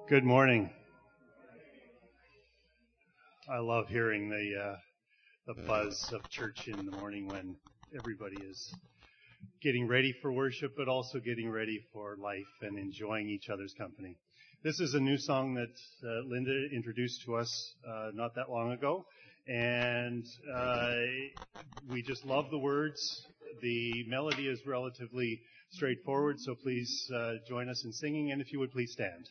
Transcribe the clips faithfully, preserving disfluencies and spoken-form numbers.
Good morning. I love hearing the uh, the buzz of church in the morning when everybody is getting ready for worship, but also getting ready for life and enjoying each other's company. This is a new song that uh, Linda introduced to us uh, not that long ago, and uh, we just love the words. The melody is relatively straightforward, so please uh, join us in singing, and if you would please stand.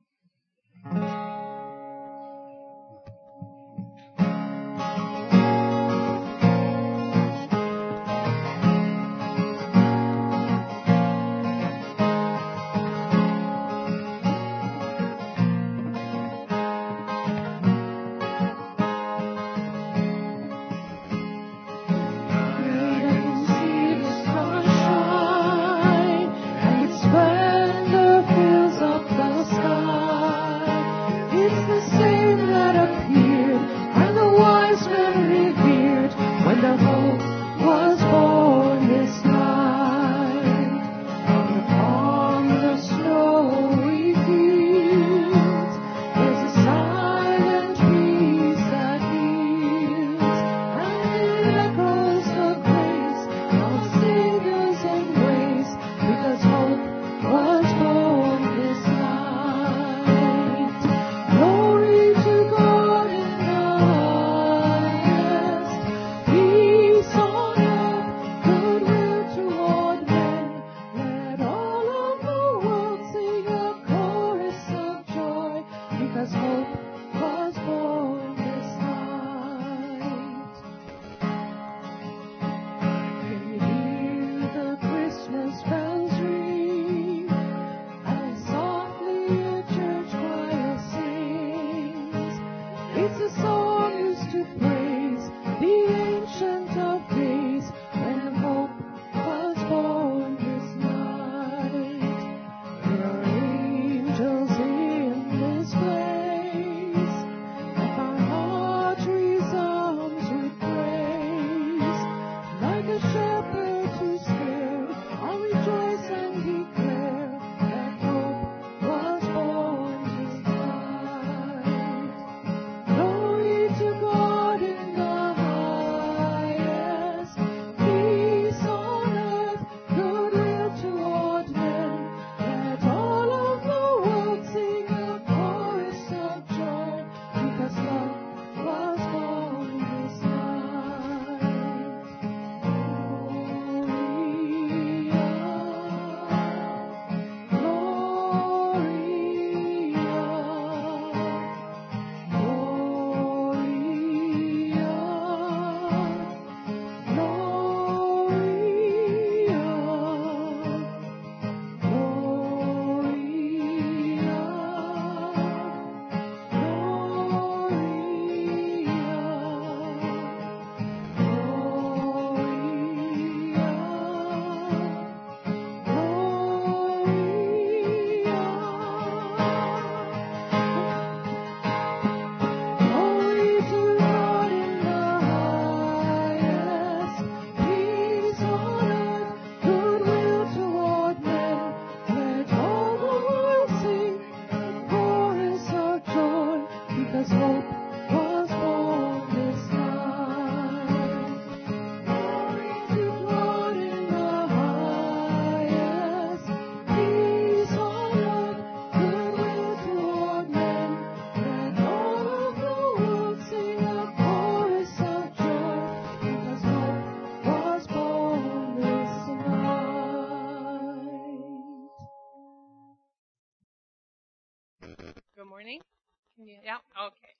Yeah, okay.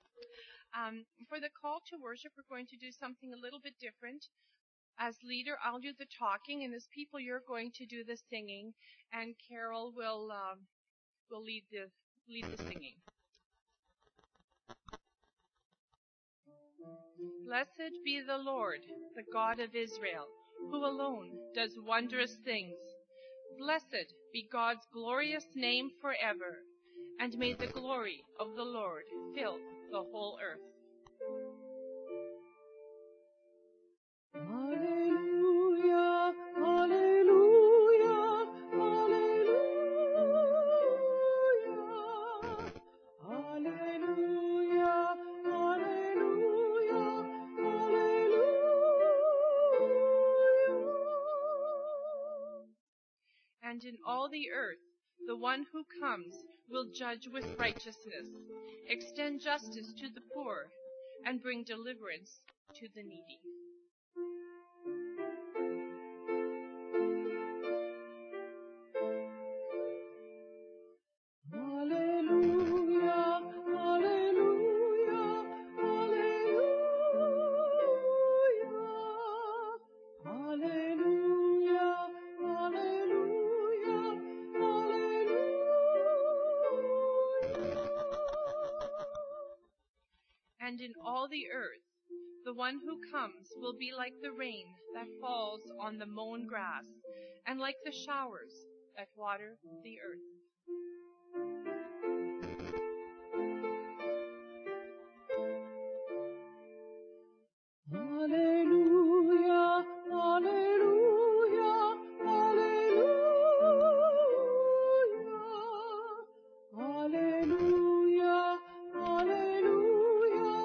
Um, for the call to worship, we're going to do something a little bit different. As leader, I'll do the talking, and as people, you're going to do the singing, and Carol will um, will lead the lead the singing. Blessed be the Lord, the God of Israel, who alone does wondrous things. Blessed be God's glorious name forever. And may the glory of the Lord fill the whole earth. Hallelujah, hallelujah, hallelujah. all the earth, the one who comes will judge with righteousness, extend justice to the poor, and bring deliverance to the needy. And in all the earth, the one who comes will be like the rain that falls on the mown grass, and like the showers that water the earth. Alleluia, alleluia, alleluia, alleluia, alleluia,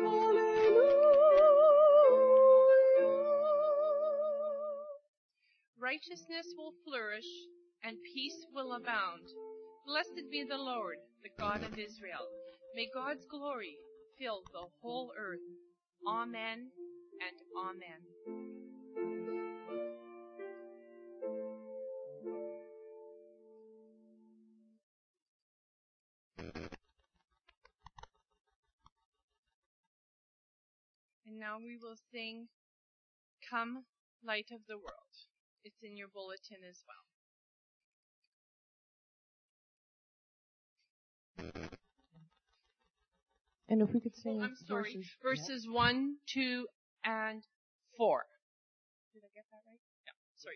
alleluia. Righteousness will flourish, and peace will abound. Blessed be the Lord, the God of Israel. May God's glory fill the whole earth. Amen and amen. And now we will sing, Come, Light of the World. It's in your bulletin as well. And if we could sing Oh, I'm sorry. verses, Verses yeah. one, two, and four. Did I get that right? Yeah, sorry.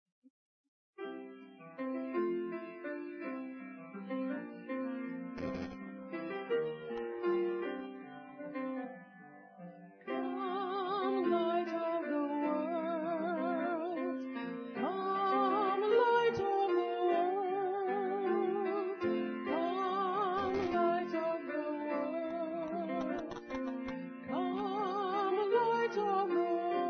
Come, light of the world. Come, light of the world. Come, light of the world. Come, light of the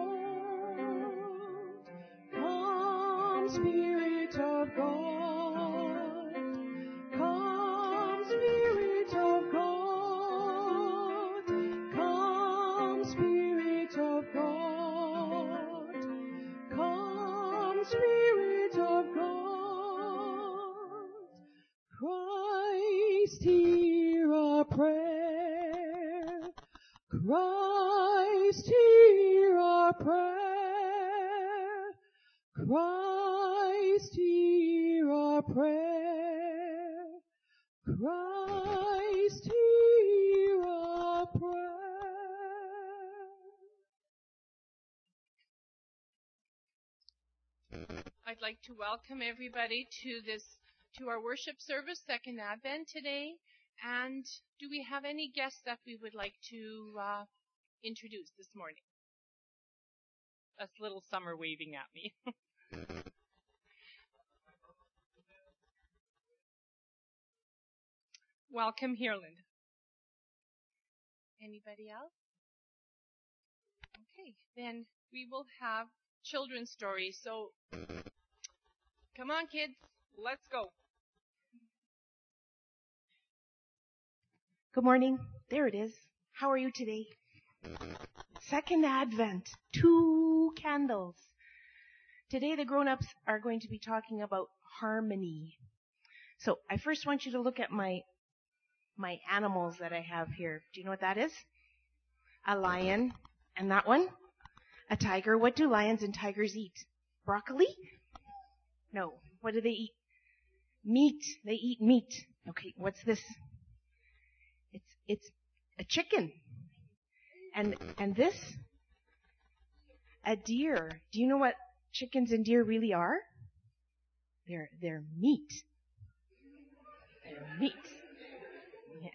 world. Come, Spirit of God. Come, Spirit of God. Come, Spirit of God. Come, Spirit of God. Christ, hear our prayer. Christ, hear our prayer. Christ, hear our prayer. Christ, hear our prayer. I'd like to welcome everybody to this, to our worship service, Second Advent today. And do we have any guests that we would like to uh, introduce this morning? That's little Summer waving at me. Welcome, Heerland. Anybody else? Okay, then we will have children's stories. So, come on, kids, let's go. Good morning. There it is. How are you today? Second Advent. Two candles. Today the grown-ups are going to be talking about harmony. So I first want you to look at my my animals that I have here. Do you know what that is? A lion. And that one? A tiger. What do lions and tigers eat? Broccoli? No. What do they eat? Meat. They eat meat. Okay, what's this? It's it's a chicken. And and this? A deer. Do you know what chickens and deer really are? They're they're meat. They're meat. Yeah.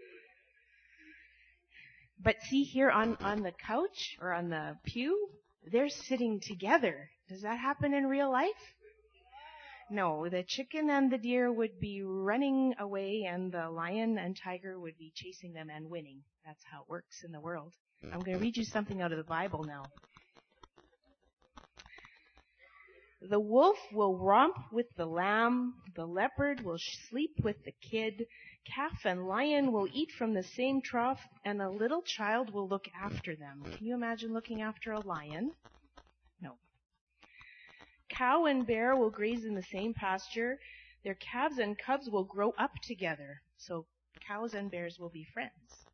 But see here on, on the couch or on the pew, they're sitting together. Does that happen in real life? No, the chicken and the deer would be running away and the lion and tiger would be chasing them and winning. That's how it works in the world. I'm going to read you something out of the Bible now. The wolf will romp with the lamb, the leopard will sleep with the kid, calf and lion will eat from the same trough, and a little child will look after them. Can you imagine looking after a lion? No. Cow and bear will graze in the same pasture. Their calves and cubs will grow up together. So cows and bears will be friends.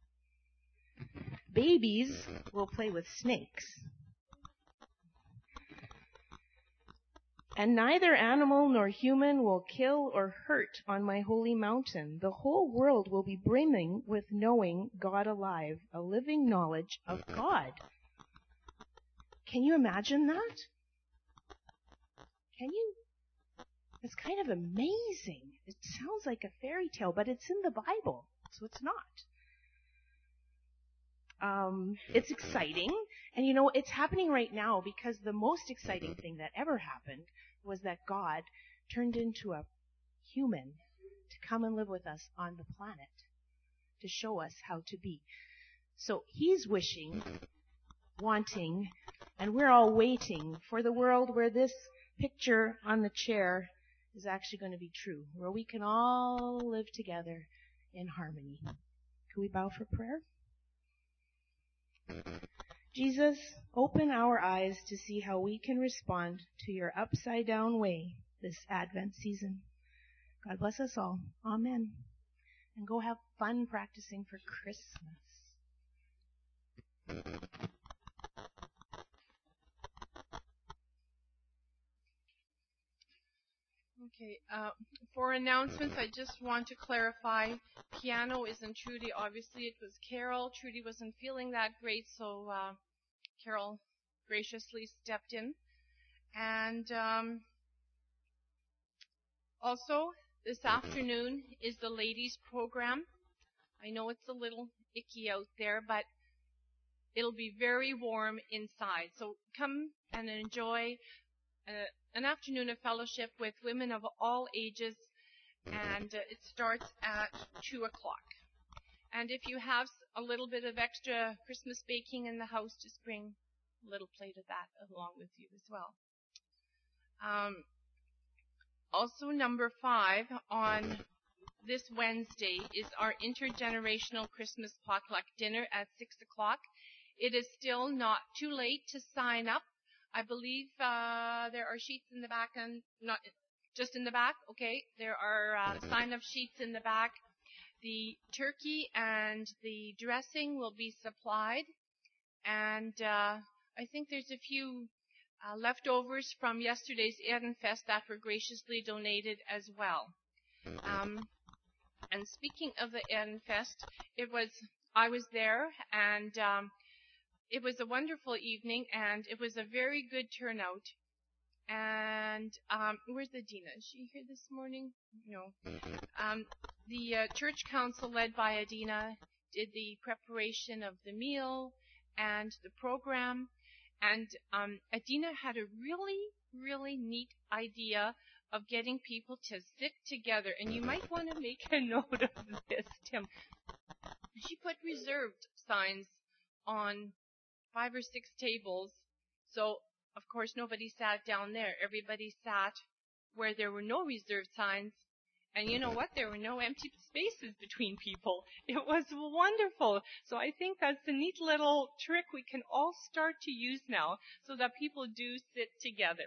Babies will play with snakes. And neither animal nor human will kill or hurt on my holy mountain. The whole world will be brimming with knowing God alive, a living knowledge of God. Can you imagine that? Can you? It's kind of amazing. It sounds like a fairy tale, but it's in the Bible, so it's not. Um, it's exciting, and you know, it's happening right now because the most exciting thing that ever happened was that God turned into a human to come and live with us on the planet, to show us how to be. So He's wishing, wanting, and we're all waiting for the world where this picture on the chair is actually going to be true, where we can all live together in harmony. Can we bow for prayer? Jesus, open our eyes to see how we can respond to your upside down way this Advent season. God bless us all. Amen. And go have fun practicing for Christmas. Okay, uh, for announcements, I just want to clarify, piano isn't Trudy. Obviously, it was Carol. Trudy wasn't feeling that great, so uh, Carol graciously stepped in. And um, also, this afternoon is the ladies' program. I know it's a little icky out there, but it'll be very warm inside. So come and enjoy Uh, an afternoon of fellowship with women of all ages, and uh, it starts at two o'clock. And if you have a little bit of extra Christmas baking in the house, just bring a little plate of that along with you as well. Um, also, number five, on this Wednesday is our intergenerational Christmas potluck dinner at six o'clock. It is still not too late to sign up. I believe uh, there are sheets in the back, and not just in the back. Okay, there are uh, sign-up sheets in the back. The turkey and the dressing will be supplied, and uh, I think there's a few uh, leftovers from yesterday's Eden Fest that were graciously donated as well. Um, and speaking of the Eden Fest, it was I was there, and um, it was a wonderful evening, and it was a very good turnout. And um, where's Adina? Is she here this morning? No. Um, the uh, church council, led by Adina, did the preparation of the meal and the program. And um, Adina had a really, really neat idea of getting people to sit together. And you might want to make a note of this, Tim. She put reserved signs on five or six tables. So, of course, nobody sat down there. Everybody sat where there were no reserved signs. And you know what? There were no empty spaces between people. It was wonderful. So I think that's a neat little trick we can all start to use now so that people do sit together.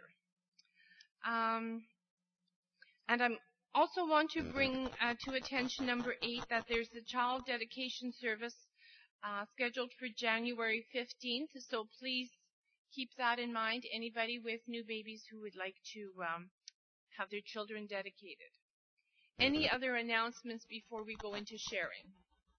Um, and I also want to bring uh, to attention number eight that there's a child dedication service Uh, scheduled for January fifteenth, so please keep that in mind, anybody with new babies who would like to um, have their children dedicated. Any other announcements before we go into sharing?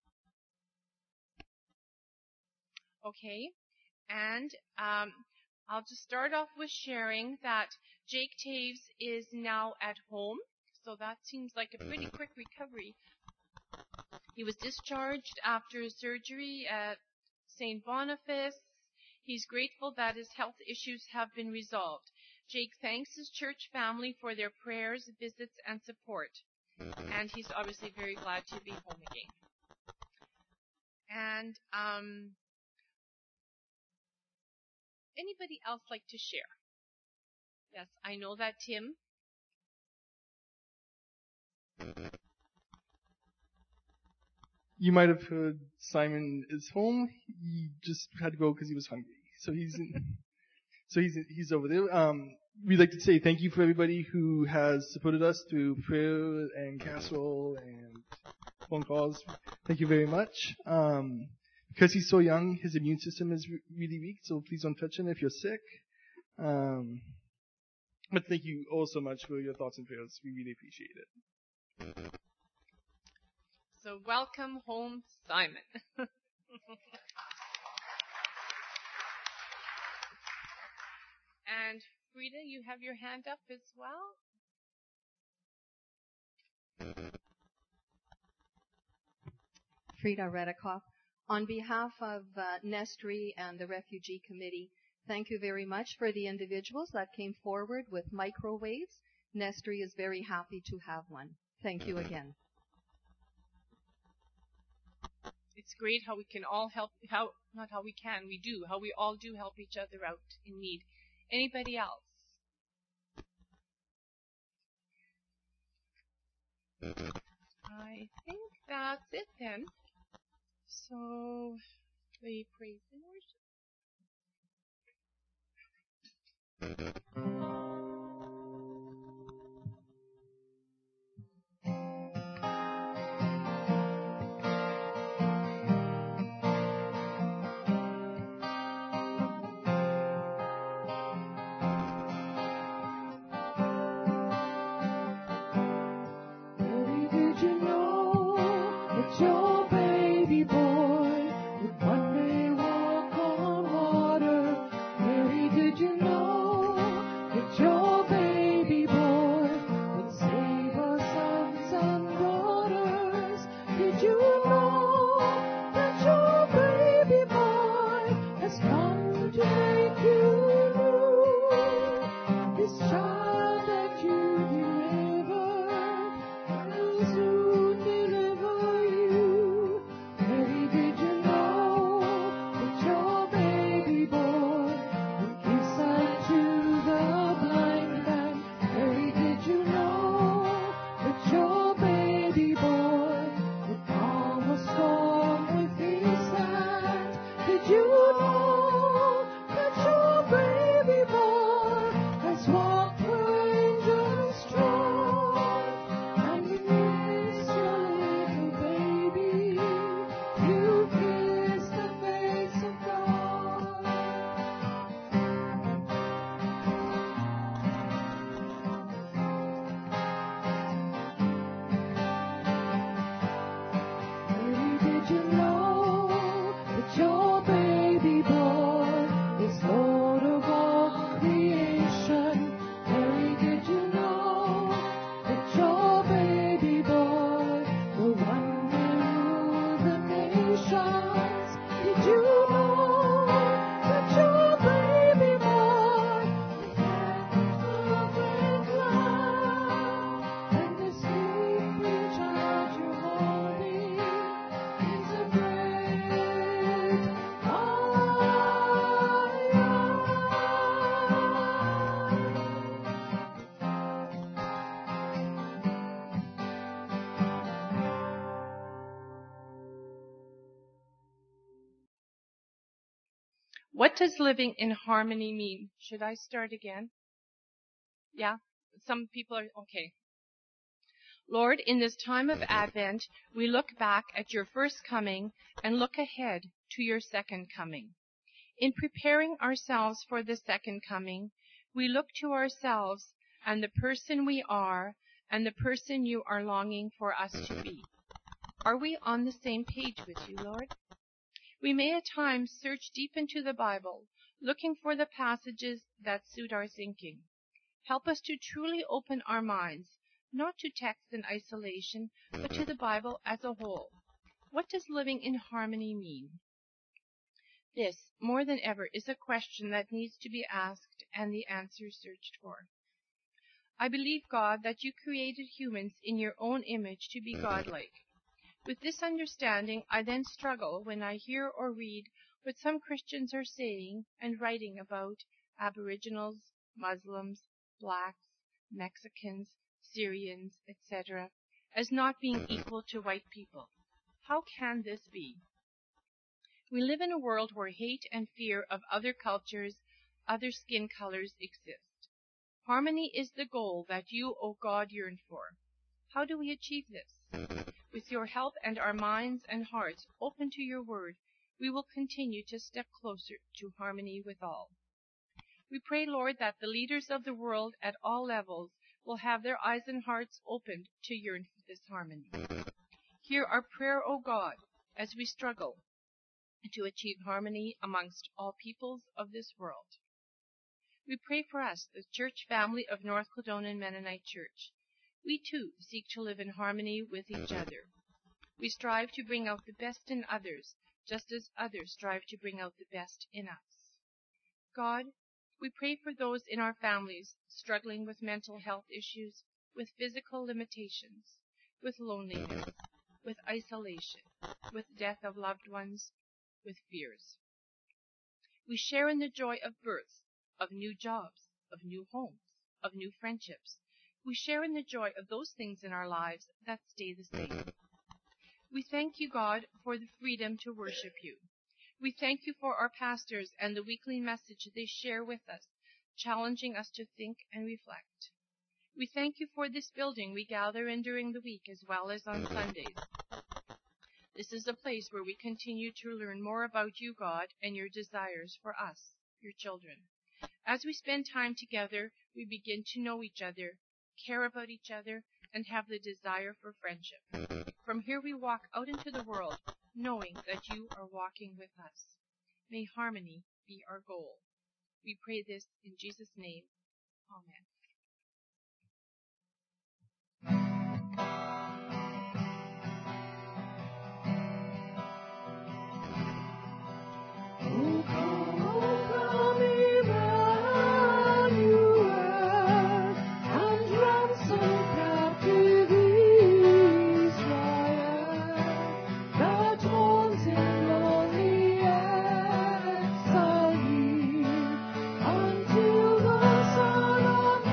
Okay, and um, I'll just start off with sharing that Jake Taves is now at home, so that seems like a pretty quick recovery. He was discharged after surgery at Saint Boniface. He's grateful that his health issues have been resolved. Jake thanks his church family for their prayers, visits, and support. And he's obviously very glad to be home again. And um, anybody else like to share? Yes, I know that Tim. You might have heard Simon is home. He just had to go because he was hungry. So he's in, so he's he's over there. Um, we'd like to say thank you for everybody who has supported us through prayer and casserole and phone calls. Thank you very much. Um, because he's so young, his immune system is re- really weak. So please don't touch him if you're sick. Um, but thank you all so much for your thoughts and prayers. We really appreciate it. So welcome home, Simon. And Frida, you have your hand up as well. Frida Redikoff. On behalf of uh, Nestri and the Refugee Committee, thank you very much for the individuals that came forward with microwaves. Nestri is very happy to have one. Thank you again. It's great how we can all help, how, not how we can, we do, how we all do help each other out in need. Anybody else? I think that's it then. So, the praise and worship. Your baby boy would one day walk on water. Mary, did you know that your baby boy would save our sons and daughters? Did you know that your baby boy has come to make you new? This child that you delivered will soon deliver you. Mary, did you know that your baby boy would give sight to the blind man? Mary, did you know that your baby boy would calm a storm with his hand? Did you know that your baby boy has walked where angels trod? And you kiss your little baby, you kiss the face of God. Mary, did you know that your baby boy is Lord of all creation? Mary, did you know that your baby boy will one day rule the nations? Did you know that your baby boy will perfect love? And the sleeping child you're holding is a great What does living in harmony mean? Should I start again? Yeah? Some people are, okay. Lord, in this time of Advent, we look back at your first coming and look ahead to your second coming. In preparing ourselves for the second coming, we look to ourselves and the person we are and the person you are longing for us to be. Are we on the same page with you, Lord? We may at times search deep into the Bible, looking for the passages that suit our thinking. Help us to truly open our minds, not to text in isolation, but to the Bible as a whole. What does living in harmony mean? This, more than ever, is a question that needs to be asked and the answer searched for. I believe, God, that you created humans in your own image to be godlike. With this understanding, I then struggle when I hear or read what some Christians are saying and writing about Aboriginals, Muslims, blacks, Mexicans, Syrians, et cetera, as not being equal to white people. How can this be? We live in a world where hate and fear of other cultures, other skin colors exist. Harmony is the goal that you, O God, yearn for. How do we achieve this? With your help and our minds and hearts open to your word, we will continue to step closer to harmony with all. We pray, Lord, that the leaders of the world at all levels will have their eyes and hearts opened to yearn for this harmony. Hear our prayer, O God, as we struggle to achieve harmony amongst all peoples of this world. We pray for us, the church family of North Kildonan Mennonite Church. We too seek to live in harmony with each other. We strive to bring out the best in others, just as others strive to bring out the best in us. God, we pray for those in our families struggling with mental health issues, with physical limitations, with loneliness, with isolation, with death of loved ones, with fears. We share in the joy of births, of new jobs, of new homes, of new friendships. We share in the joy of those things in our lives that stay the same. We thank you, God, for the freedom to worship you. We thank you for our pastors and the weekly message they share with us, challenging us to think and reflect. We thank you for this building we gather in during the week as well as on Sundays. This is a place where we continue to learn more about you, God, and your desires for us, your children. As we spend time together, we begin to know each other, care about each other, and have the desire for friendship. From here we walk out into the world, knowing that you are walking with us. May harmony be our goal. We pray this in Jesus' name. Amen. Oh, come, oh, come, Emmanuel, and ransom captive Israel, that mourns in lonely exile here, until the Son of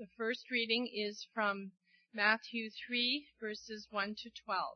The first reading is from Matthew three, verses one to twelve.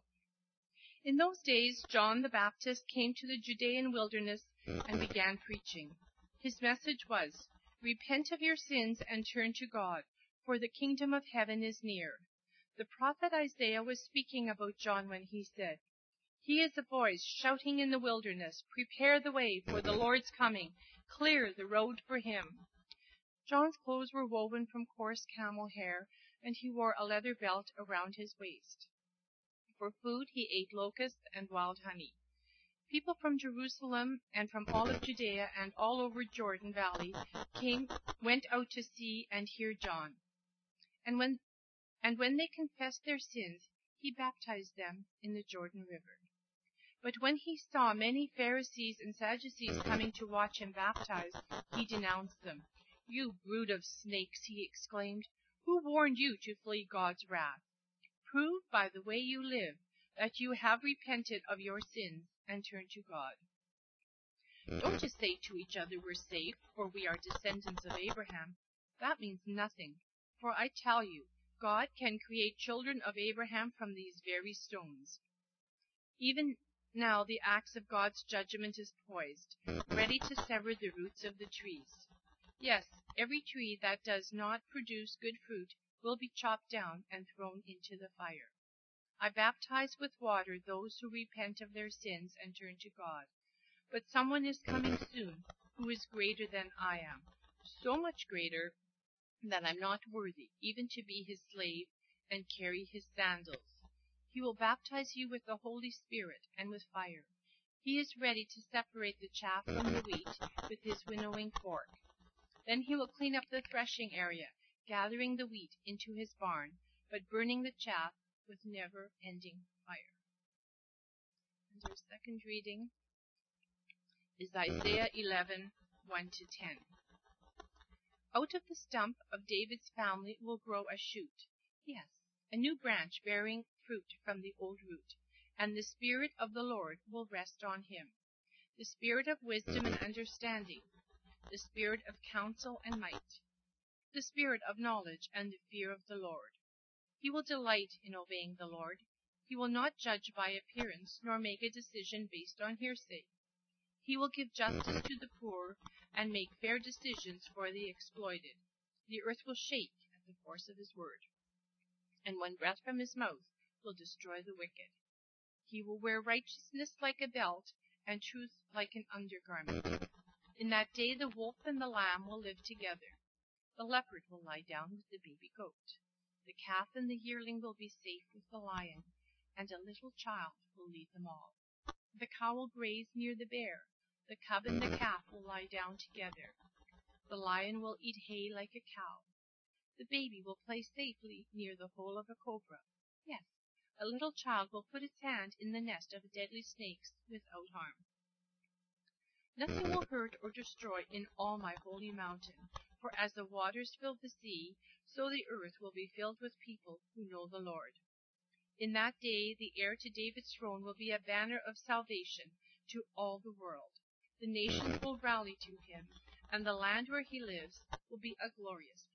In those days, John the Baptist came to the Judean wilderness and began preaching. His message was, "Repent of your sins and turn to God, for the kingdom of heaven is near." The prophet Isaiah was speaking about John when he said, "He is a voice shouting in the wilderness, 'Prepare the way for the Lord's coming, clear the road for him.'" John's clothes were woven from coarse camel hair, and he wore a leather belt around his waist. For food, he ate locusts and wild honey. People from Jerusalem and from all of Judea and all over Jordan Valley came, went out to see and hear John. And when, and when they confessed their sins, he baptized them in the Jordan River. But when he saw many Pharisees and Sadducees coming to watch him baptize, he denounced them. "You brood of snakes," he exclaimed, "who warned you to flee God's wrath? Prove by the way you live that you have repented of your sins and turned to God. Don't just say to each other, 'We're safe,' or 'We are descendants of Abraham.' That means nothing, for I tell you, God can create children of Abraham from these very stones. Even now the axe of God's judgment is poised, ready to sever the roots of the trees. Yes, every tree that does not produce good fruit will be chopped down and thrown into the fire. I baptize with water those who repent of their sins and turn to God. But someone is coming soon who is greater than I am, so much greater that I'm not worthy even to be his slave and carry his sandals. He will baptize you with the Holy Spirit and with fire. He is ready to separate the chaff from the wheat with his winnowing fork. Then he will clean up the threshing area, gathering the wheat into his barn, but burning the chaff with never-ending fire." And our second reading is Isaiah eleven, one to ten. "Out of the stump of David's family will grow a shoot, yes, a new branch bearing fruit from the old root, and the Spirit of the Lord will rest on him, the Spirit of wisdom and understanding, the Spirit of counsel and might, the Spirit of knowledge and the fear of the Lord. He will delight in obeying the Lord. He will not judge by appearance, nor make a decision based on hearsay. He will give justice to the poor and make fair decisions for the exploited. The earth will shake at the force of his word, and one breath from his mouth will destroy the wicked. He will wear righteousness like a belt and truth like an undergarment. In that day the wolf and the lamb will live together. The leopard will lie down with the baby goat. The calf and the yearling will be safe with the lion, and a little child will lead them all. The cow will graze near the bear. The cub and the calf will lie down together. The lion will eat hay like a cow. The baby will play safely near the hole of a cobra. Yes, a little child will put its hand in the nest of deadly snakes without harm. Nothing will hurt or destroy in all my holy mountain, for as the waters fill the sea, so the earth will be filled with people who know the Lord. In that day the heir to David's throne will be a banner of salvation to all the world. The nations will rally to him, and the land where he lives will be a glorious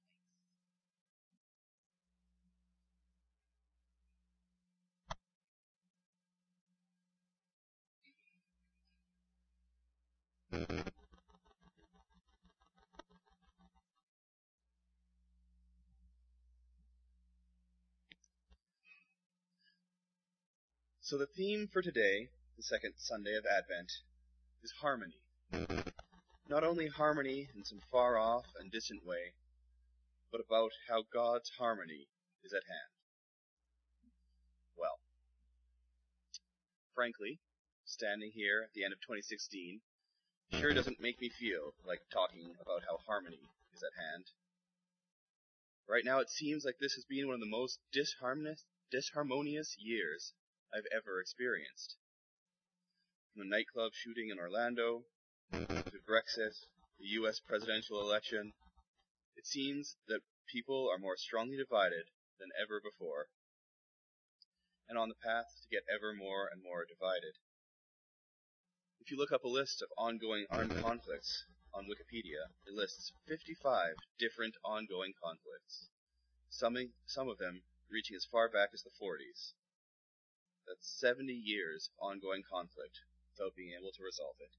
place. So the theme for today, the second Sunday of Advent, is harmony. Not only harmony in some far-off and distant way, but about how God's harmony is at hand. Well, frankly, standing here at the end of twenty sixteen sure doesn't make me feel like talking about how harmony is at hand. Right now it seems like this has been one of the most disharmonious, disharmonious years I've ever experienced. From the nightclub shooting in Orlando, to Brexit, the U S presidential election, it seems that people are more strongly divided than ever before, and on the path to get ever more and more divided. If you look up a list of ongoing armed conflicts on Wikipedia, it lists fifty-five different ongoing conflicts. some, some of them reaching as far back as the forties. That's seventy years of ongoing conflict without being able to resolve it.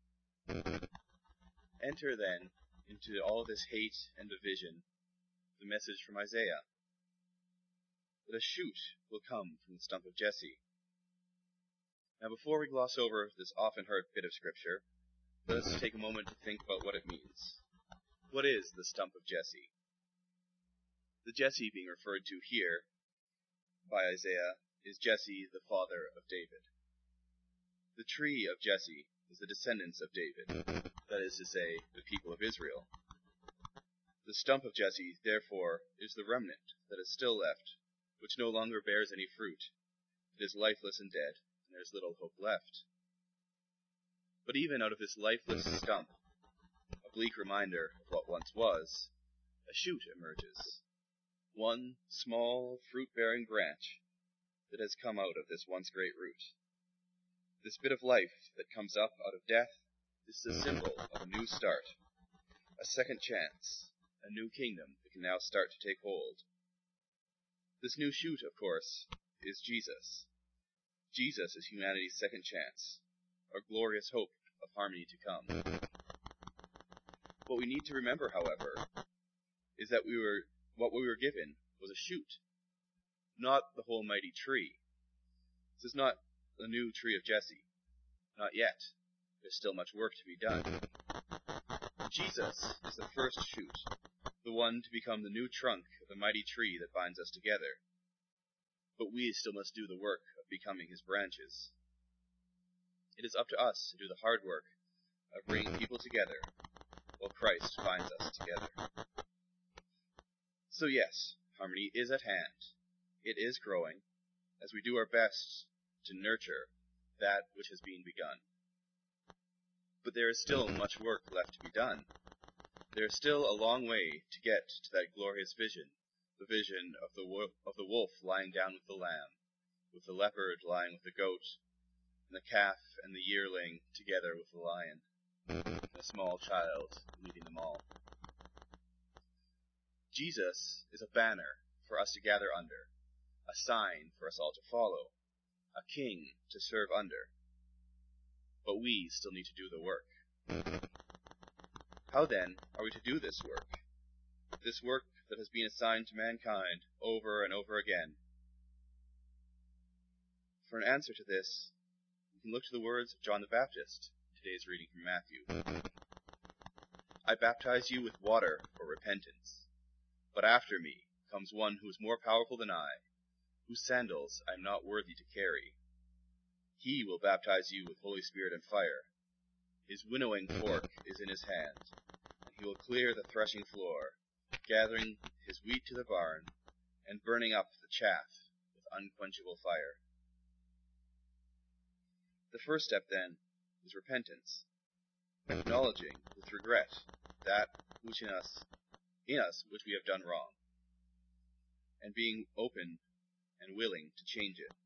Enter then into all this hate and division the message from Isaiah, that a shoot will come from the stump of Jesse. Now before we gloss over this often heard bit of scripture, let us take a moment to think about what it means. What is the stump of Jesse? The Jesse being referred to here by Isaiah is Jesse, the father of David. The tree of Jesse is the descendants of David, that is to say, the people of Israel. The stump of Jesse, therefore, is the remnant that is still left, which no longer bears any fruit. It is lifeless and dead, and there is little hope left. But even out of this lifeless stump, a bleak reminder of what once was, a shoot emerges. One small, fruit-bearing branch that has come out of this once great root. This bit of life that comes up out of death is the symbol of a new start, a second chance, a new kingdom that can now start to take hold. This new shoot, of course, is Jesus. Jesus is humanity's second chance, our glorious hope of harmony to come. What we need to remember, however, is that we were what we were given was a shoot, not the whole mighty tree. This is not the new tree of Jesse. Not yet. There's still much work to be done. Jesus is the first shoot, the one to become the new trunk of the mighty tree that binds us together. But we still must do the work of becoming his branches. It is up to us to do the hard work of bringing people together while Christ binds us together. So yes, harmony is at hand. It is growing as we do our best to nurture that which has been begun. But there is still much work left to be done. There is still a long way to get to that glorious vision, the vision of the, wo- of the wolf lying down with the lamb, with the leopard lying with the goat, and the calf and the yearling together with the lion, and a small child leading them all. Jesus is a banner for us to gather under, a sign for us all to follow, a king to serve under. But we still need to do the work. How then are we to do this work? This work that has been assigned to mankind over and over again. For an answer to this, we can look to the words of John the Baptist in today's reading from Matthew. I baptize you with water for repentance, but after me comes one who is more powerful than I, whose sandals I am not worthy to carry. He will baptize you with Holy Spirit and fire. His winnowing fork is in his hand, and he will clear the threshing floor, gathering his wheat to the barn, and burning up the chaff with unquenchable fire. The first step, then, is repentance, acknowledging with regret that which in us, in us which we have done wrong, and being open and willing to change it.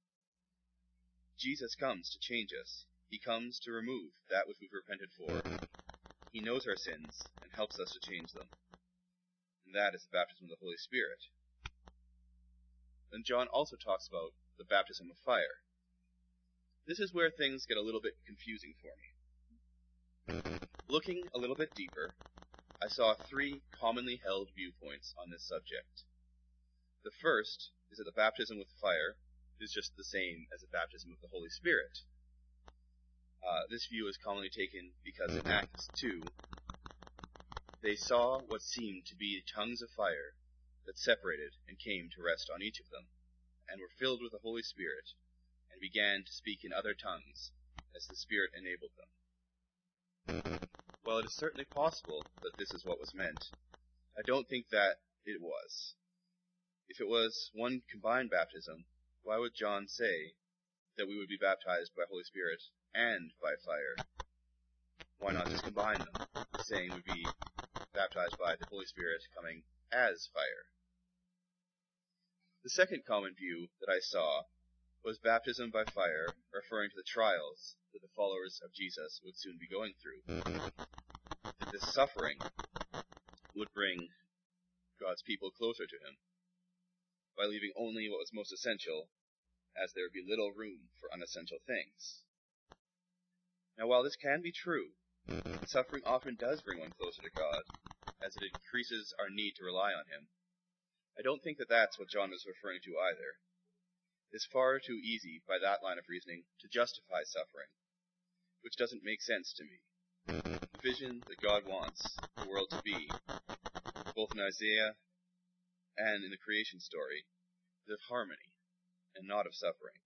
Jesus comes to change us. He comes to remove that which we've repented for. He knows our sins and helps us to change them. And that is the baptism of the Holy Spirit. Then John also talks about the baptism of fire. This is where things get a little bit confusing for me. Looking a little bit deeper, I saw three commonly held viewpoints on this subject. The first is that the baptism with fire is just the same as the baptism of the Holy Spirit. Uh, this view is commonly taken because in Acts two, they saw what seemed to be tongues of fire that separated and came to rest on each of them, and were filled with the Holy Spirit, and began to speak in other tongues as the Spirit enabled them. While it is certainly possible that this is what was meant, I don't think that it was. If it was one combined baptism, why would John say that we would be baptized by Holy Spirit and by fire? Why not just combine them, saying we'd be baptized by the Holy Spirit coming as fire? The second common view that I saw was baptism by fire, referring to the trials that the followers of Jesus would soon be going through. That this suffering would bring God's people closer to him by leaving only what was most essential, as there would be little room for unessential things. Now, while this can be true, suffering often does bring one closer to God, as it increases our need to rely on him. I don't think that that's what John was referring to either. It's far too easy, by that line of reasoning, to justify suffering, which doesn't make sense to me. The vision that God wants the world to be, both in Isaiah and in the creation story, is of harmony and not of suffering.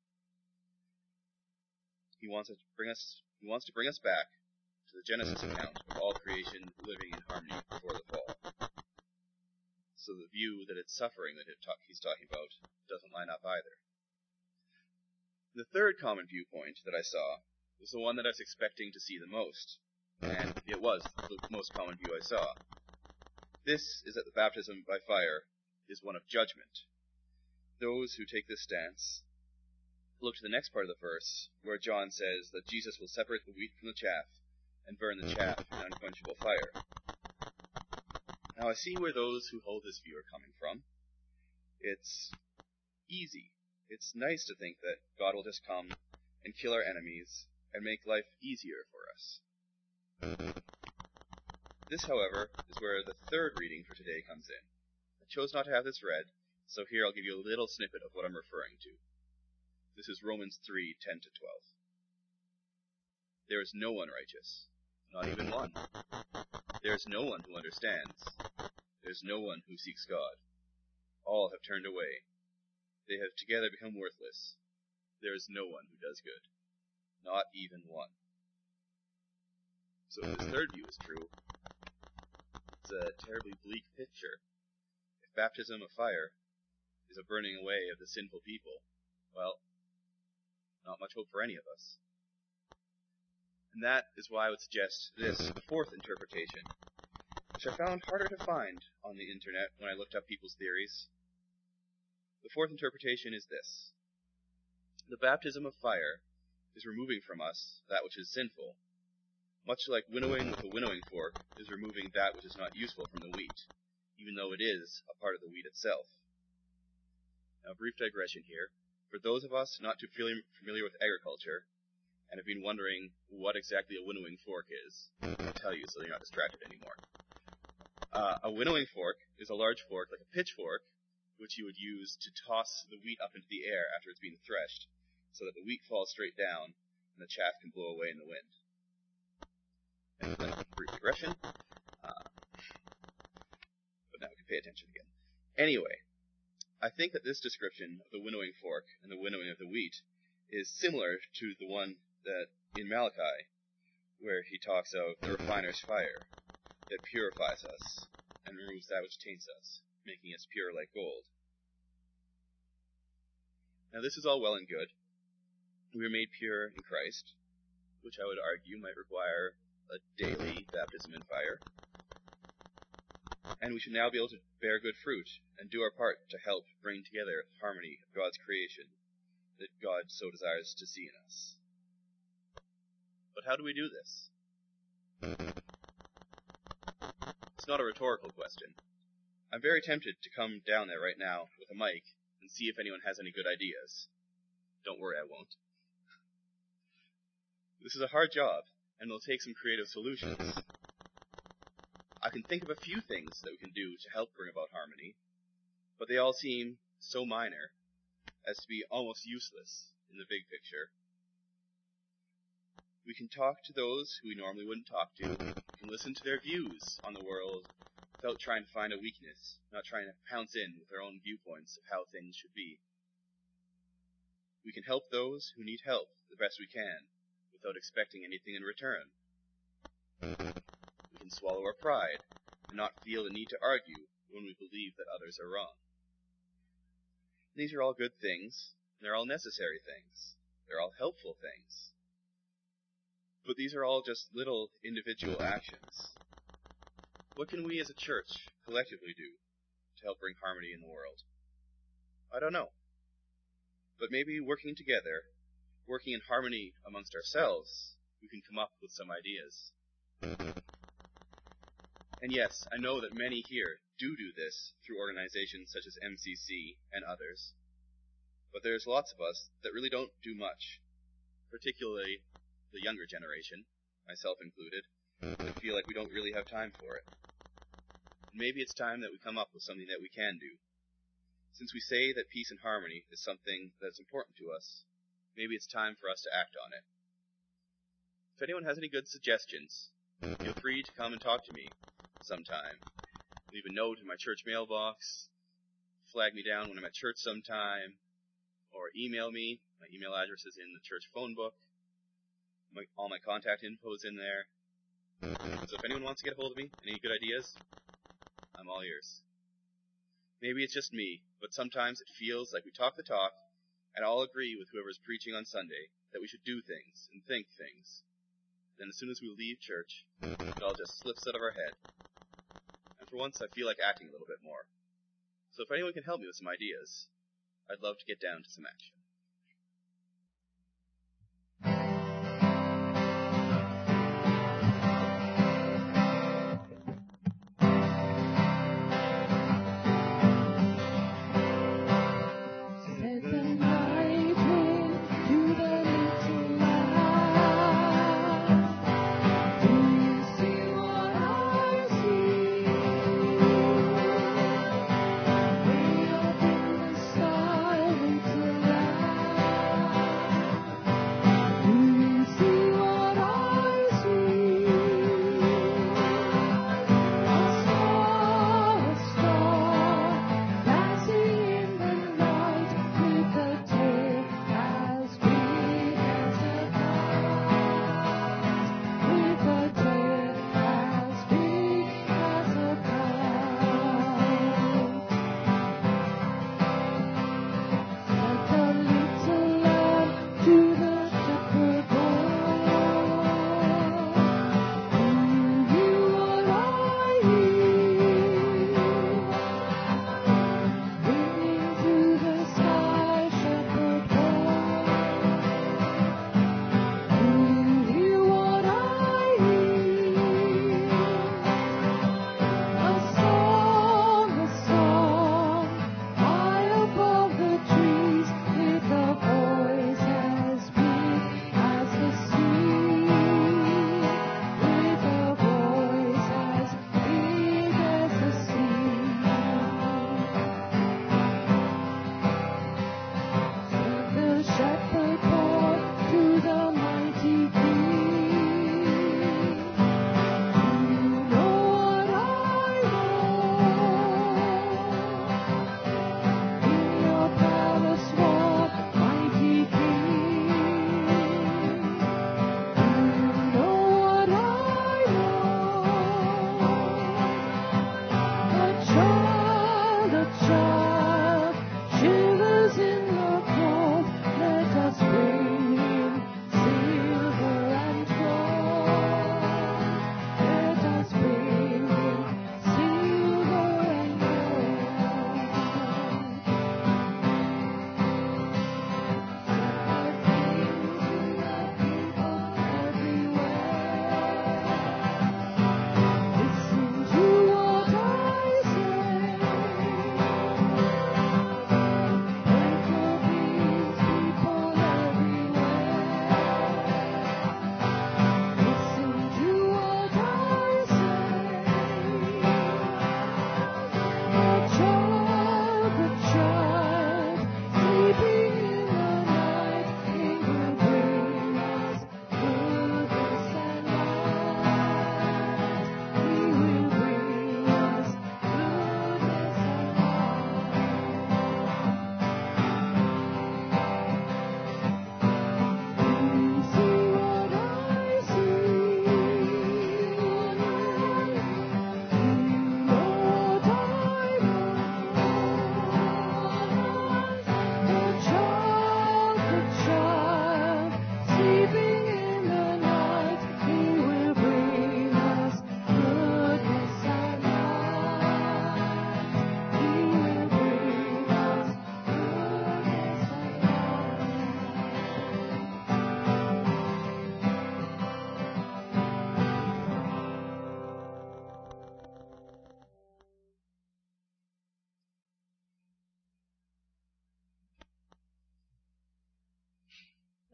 He wants to bring us he wants to bring us back to the Genesis account of all creation living in harmony before the fall. So the view that it's suffering that he's talking about doesn't line up either. The third common viewpoint that I saw was the one that I was expecting to see the most, and it was the most common view I saw. This is that the baptism by fire is one of judgment. Those who take this stance look to the next part of the verse, where John says that Jesus will separate the wheat from the chaff and burn the chaff in unquenchable fire. Now I see where those who hold this view are coming from. It's easy. It's nice to think that God will just come and kill our enemies and make life easier for us. This, however, is where the third reading for today comes in. I chose not to have this read, so here I'll give you a little snippet of what I'm referring to. This is Romans three, ten to twelve. There is no one righteous, not even one. There is no one who understands. There is no one who seeks God. All have turned away. They have together become worthless. There is no one who does good, not even one. So if this third view is true, it's a terribly bleak picture. If baptism of fire is a burning away of the sinful people, well, not much hope for any of us. And that is why I would suggest this fourth interpretation, which I found harder to find on the internet when I looked up people's theories. The fourth interpretation is this. The baptism of fire is removing from us that which is sinful, much like winnowing with a winnowing fork is removing that which is not useful from the wheat, even though it is a part of the wheat itself. Now, a brief digression here. For those of us not too familiar with agriculture and have been wondering what exactly a winnowing fork is, I'll tell you so you're not distracted anymore. Uh, a winnowing fork is a large fork, like a pitchfork, which you would use to toss the wheat up into the air after it's been threshed, so that the wheat falls straight down and the chaff can blow away in the wind. And then a brief digression. Uh, but now we can pay attention again. Anyway, I think that this description of the winnowing fork and the winnowing of the wheat is similar to the one that in Malachi, where he talks of the refiner's fire that purifies us and removes that which taints us, making us pure like gold. Now this is all well and good. We are made pure in Christ, which I would argue might require a daily baptism in fire. And we should now be able to bear good fruit and do our part to help bring together the harmony of God's creation that God so desires to see in us. But how do we do this? It's not a rhetorical question. I'm very tempted to come down there right now with a mic and see if anyone has any good ideas. Don't worry, I won't. This is a hard job, and it'll take some creative solutions. I can think of a few things that we can do to help bring about harmony, but they all seem so minor as to be almost useless in the big picture. We can talk to those who we normally wouldn't talk to. We can listen to their views on the world without trying to find a weakness, not trying to pounce in with our own viewpoints of how things should be. We can help those who need help the best we can without expecting anything in return. We can swallow our pride and not feel the need to argue when we believe that others are wrong. These are all good things, and they're all necessary things. They're all helpful things. But these are all just little individual actions. What can we as a church collectively do to help bring harmony in the world? I don't know. But maybe working together, working in harmony amongst ourselves, we can come up with some ideas. And yes, I know that many here do do this through organizations such as M C C and others. But there's lots of us that really don't do much, particularly the younger generation, myself included, that feel like we don't really have time for it. Maybe it's time that we come up with something that we can do. Since we say that peace and harmony is something that's important to us, maybe it's time for us to act on it. If anyone has any good suggestions, feel free to come and talk to me sometime. Leave a note in my church mailbox, flag me down when I'm at church sometime, or email me. My email address is in the church phone book. My, all my contact info is in there. So if anyone wants to get a hold of me, any good ideas, I'm all ears. Maybe it's just me, but sometimes it feels like we talk the talk, and all agree with whoever's preaching on Sunday that we should do things and think things. Then as soon as we leave church, it all just slips out of our head. And for once, I feel like acting a little bit more. So if anyone can help me with some ideas, I'd love to get down to some action. Way up in the sky, little light.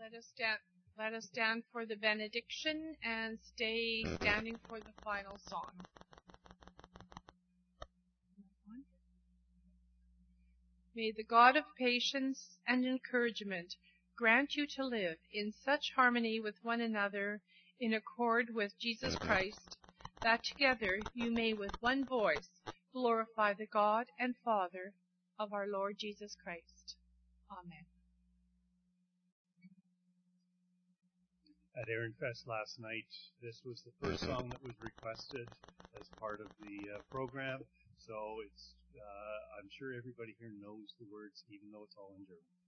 Let us stand. Let us stand for the benediction and stay standing for the final song. May the God of patience and encouragement grant you to live in such harmony with one another in accord with Jesus Christ, that together you may with one voice glorify the God and Father of our Lord Jesus Christ. Amen. At Aaron Fest last night, this was the first song that was requested as part of the uh, program. So it's, uh, I'm sure everybody here knows the words, even though it's all in German.